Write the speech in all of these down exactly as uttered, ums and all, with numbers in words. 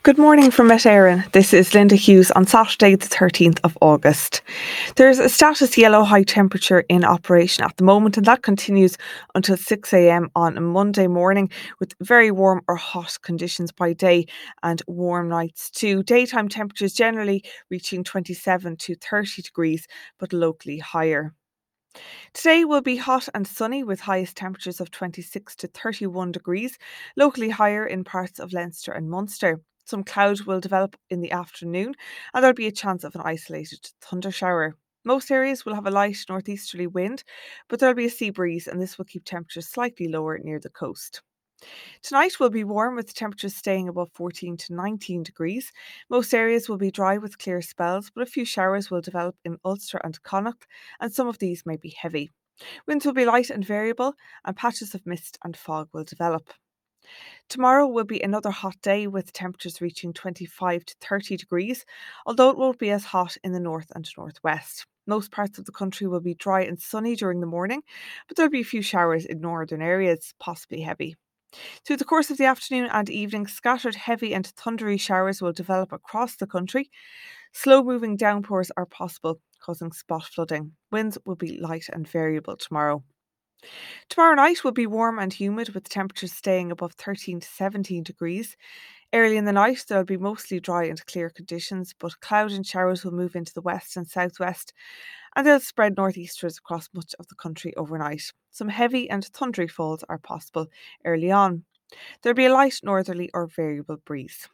Good morning from Met Éireann. This is Linda Hughes on Saturday, the thirteenth of August. There's a status yellow high temperature in operation at the moment, and that continues until six a m on a Monday morning with very warm or hot conditions by day and warm nights too. Daytime temperatures generally reaching twenty-seven to thirty degrees, but locally higher. Today will be hot and sunny with highest temperatures of twenty-six to thirty-one degrees, locally higher in parts of Leinster and Munster. Some cloud will develop in the afternoon and there'll be a chance of an isolated thunder shower. Most areas will have a light northeasterly wind, but there'll be a sea breeze and this will keep temperatures slightly lower near the coast. Tonight will be warm with temperatures staying above fourteen to nineteen degrees. Most areas will be dry with clear spells, but a few showers will develop in Ulster and Connacht, and some of these may be heavy. Winds will be light and variable, and patches of mist and fog will develop. Tomorrow will be another hot day with temperatures reaching twenty-five to thirty degrees, although it won't be as hot in the north and northwest. Most parts of the country will be dry and sunny during the morning, but there'll be a few showers in northern areas, possibly heavy. Through the course of the afternoon and evening, scattered heavy and thundery showers will develop across the country. Slow moving downpours are possible, causing spot flooding. Winds will be light and variable tomorrow. Tomorrow night will be warm and humid with temperatures staying above thirteen to seventeen degrees. Early in the night, there will be mostly dry and clear conditions, but cloud and showers will move into the west and southwest, and they'll spread northeastwards across much of the country overnight. Some heavy and thundery falls are possible early on. There'll be a light northerly or variable breeze.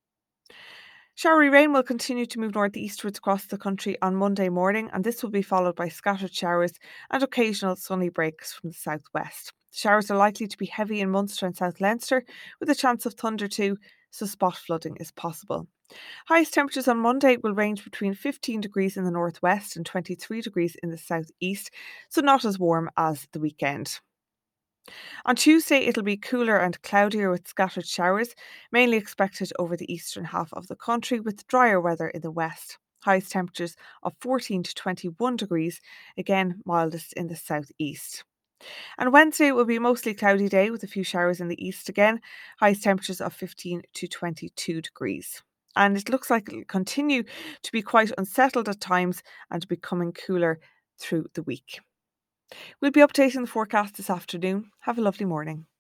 Showery rain will continue to move northeastwards across the country on Monday morning, and this will be followed by scattered showers and occasional sunny breaks from the southwest. Showers are likely to be heavy in Munster and South Leinster, with a chance of thunder too, so spot flooding is possible. Highest temperatures on Monday will range between fifteen degrees in the northwest and twenty-three degrees in the southeast, so not as warm as the weekend. On Tuesday, it'll be cooler and cloudier with scattered showers, mainly expected over the eastern half of the country, with drier weather in the west. Highest temperatures of fourteen to twenty-one degrees, again mildest in the southeast. And Wednesday will be a mostly cloudy day with a few showers in the east again, highest temperatures of fifteen to twenty-two degrees. And it looks like it'll continue to be quite unsettled at times and becoming cooler through the week. We'll be updating the forecast this afternoon. Have a lovely morning.